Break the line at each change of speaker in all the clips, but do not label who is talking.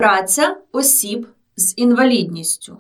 Праця осіб з інвалідністю.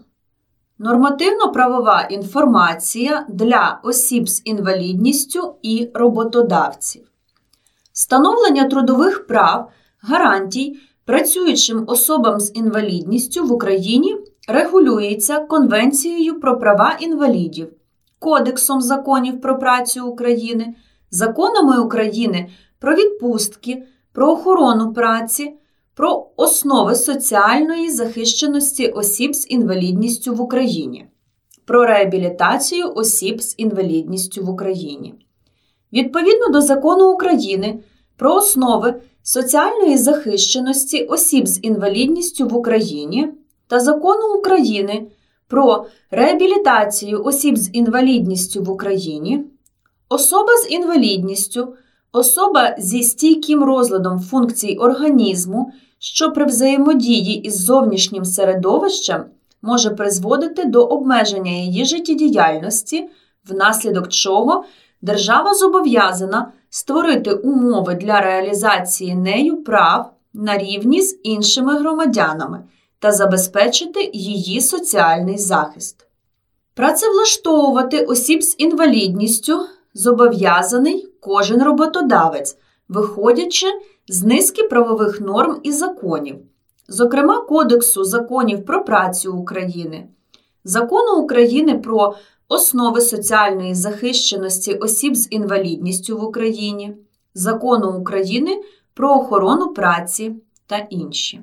Нормативно-правова інформація для осіб з інвалідністю і роботодавців. Встановлення трудових прав, гарантій працюючим особам з інвалідністю в Україні регулюється Конвенцією про права інвалідів, Кодексом законів про працю України, законами України про відпустки, про охорону праці, про основи соціальної захищеності осіб з інвалідністю в Україні, про реабілітацію осіб з інвалідністю в Україні. Відповідно до Закону України про основи соціальної захищеності осіб з інвалідністю в Україні та Закону України про реабілітацію осіб з інвалідністю в Україні, особа з інвалідністю, особа зі стійким розладом функцій організму, що при взаємодії із зовнішнім середовищем може призводити до обмеження її життєдіяльності, внаслідок чого держава зобов'язана створити умови для реалізації нею прав на рівні з іншими громадянами та забезпечити її соціальний захист. Працевлаштовувати осіб з інвалідністю зобов'язаний кожен роботодавець, виходячи з низки правових норм і законів, зокрема Кодексу законів про працю України, Закону України про основи соціальної захищеності осіб з інвалідністю в Україні, Закону України про охорону праці та інші.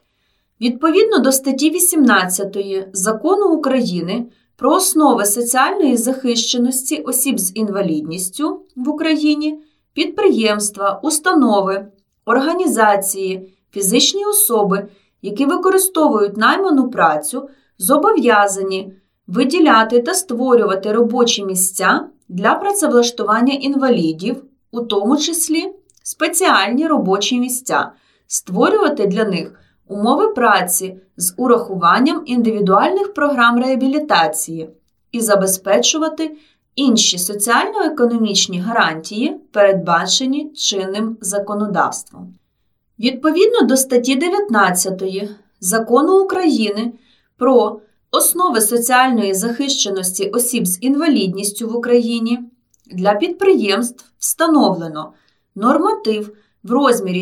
Відповідно до статті 18 Закону України про основи соціальної захищеності осіб з інвалідністю в Україні, підприємства, установи, організації, фізичні особи, які використовують найману працю, зобов'язані виділяти та створювати робочі місця для працевлаштування інвалідів, у тому числі спеціальні робочі місця, створювати для них умови праці з урахуванням індивідуальних програм реабілітації і забезпечувати інші соціально-економічні гарантії, передбачені чинним законодавством. Відповідно до статті 19 Закону України про основи соціальної захищеності осіб з інвалідністю в Україні для підприємств встановлено норматив в розмірі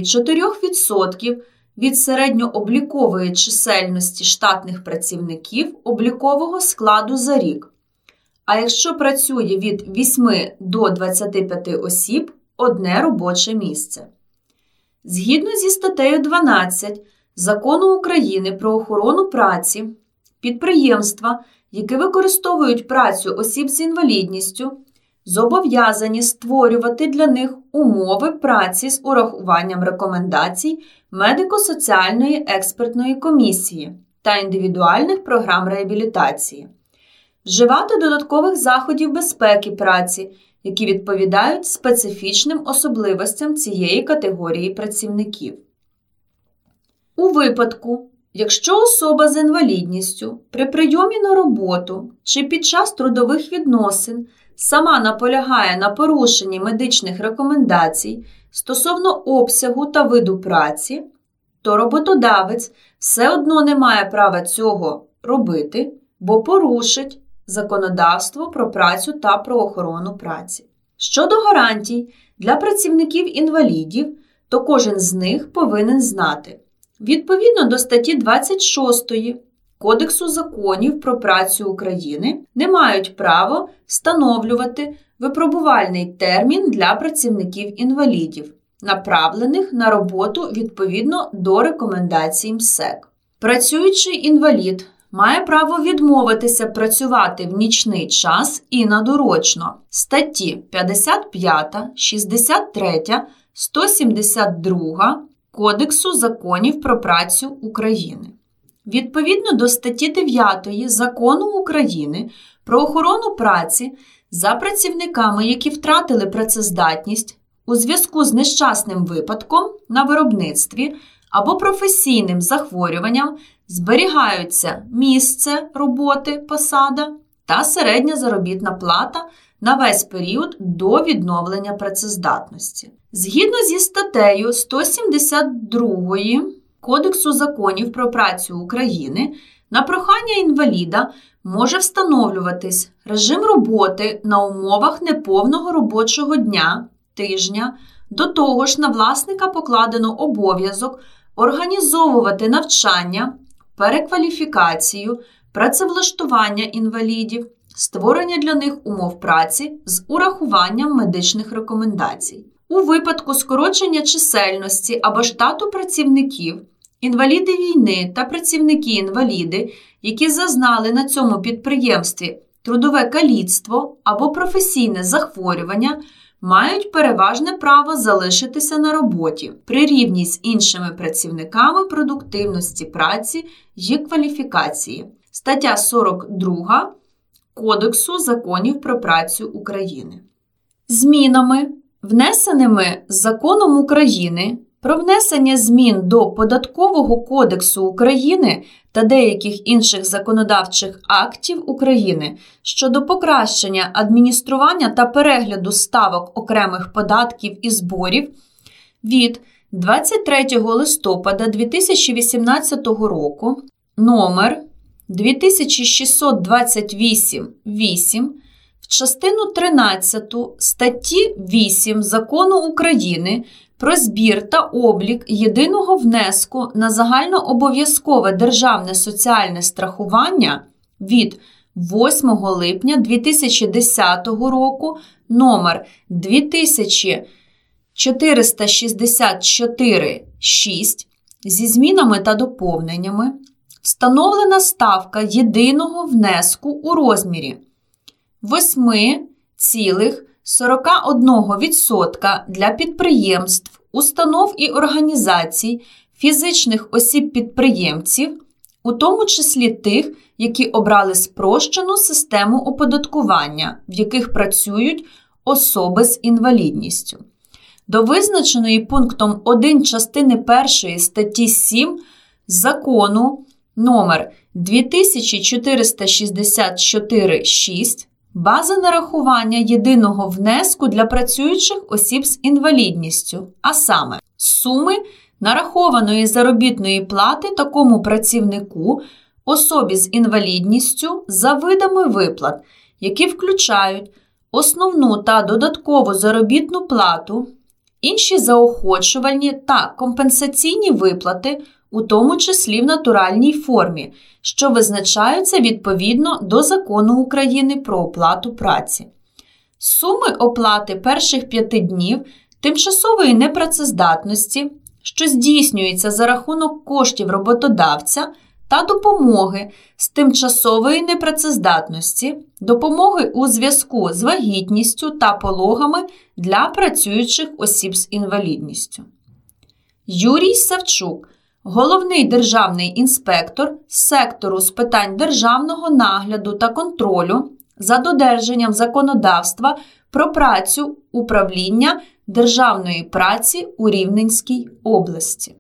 4% від середньооблікової чисельності штатних працівників облікового складу за рік, а якщо працює від 8 до 25 осіб – одне робоче місце. Згідно зі статтею 12 Закону України про охорону праці, підприємства, які використовують працю осіб з інвалідністю, зобов'язані створювати для них умови праці з урахуванням рекомендацій медико-соціальної експертної комісії та індивідуальних програм реабілітації, вживати додаткових заходів безпеки праці, які відповідають специфічним особливостям цієї категорії працівників. У випадку, якщо особа з інвалідністю при прийомі на роботу чи під час трудових відносин сама наполягає на порушенні медичних рекомендацій стосовно обсягу та виду праці, то роботодавець все одно не має права цього робити, бо порушить законодавство про працю та про охорону праці. Щодо гарантій для працівників-інвалідів, то кожен з них повинен знати. Відповідно до статті 26 Кодексу законів про працю України не мають права встановлювати випробувальний термін для працівників-інвалідів, направлених на роботу відповідно до рекомендацій МСЕК. Працюючий інвалід має право відмовитися працювати в нічний час і надурочно. Статті 55, 63, 172 Кодексу законів про працю України. Відповідно до статті 9 Закону України про охорону праці за працівниками, які втратили працездатність у зв'язку з нещасним випадком на виробництві або професійним захворюванням, зберігаються місце роботи, посада та середня заробітна плата на весь період до відновлення працездатності. Згідно зі статтею 172 Кодексу законів про працю України на прохання інваліда може встановлюватись режим роботи на умовах неповного робочого дня, тижня. До того ж, на власника покладено обов'язок організовувати навчання, перекваліфікацію, працевлаштування інвалідів, створення для них умов праці з урахуванням медичних рекомендацій. У випадку скорочення чисельності або штату працівників, інваліди війни та працівники-інваліди, які зазнали на цьому підприємстві трудове каліцтво або професійне захворювання, мають переважне право залишитися на роботі при рівні з іншими працівниками продуктивності праці й кваліфікації. Стаття 42 Кодексу законів про працю України. Змінами, внесеними Законом України про внесення змін до Податкового кодексу України та деяких інших законодавчих актів України щодо покращення адміністрування та перегляду ставок окремих податків і зборів від 23 листопада 2018 року номер 2628-8 в частину 13 статті 8 Закону України про збір та облік єдиного внеску на загальнообов'язкове державне соціальне страхування від 8 липня 2010 року номер 2464-6 зі змінами та доповненнями встановлена ставка єдиного внеску у розмірі 8,41% для підприємств, установ і організацій, фізичних осіб-підприємців, у тому числі тих, які обрали спрощену систему оподаткування, в яких працюють особи з інвалідністю. До визначеної пунктом 1 частини 1 статті 7 Закону номер 2464-6 бази нарахування єдиного внеску для працюючих осіб з інвалідністю, а саме суми нарахованої заробітної плати такому працівнику, особі з інвалідністю за видами виплат, які включають основну та додаткову заробітну плату, інші заохочувальні та компенсаційні виплати, у тому числі в натуральній формі, що визначаються відповідно до Закону України про оплату праці. Суми оплати перших 5 днів тимчасової непрацездатності, що здійснюється за рахунок коштів роботодавця, та допомоги з тимчасової непрацездатності, допомоги у зв'язку з вагітністю та пологами для працюючих осіб з інвалідністю. Юрій Савчук, головний державний інспектор сектору з питань державного нагляду та контролю за додержанням законодавства про працю управління державної праці у Рівненській області.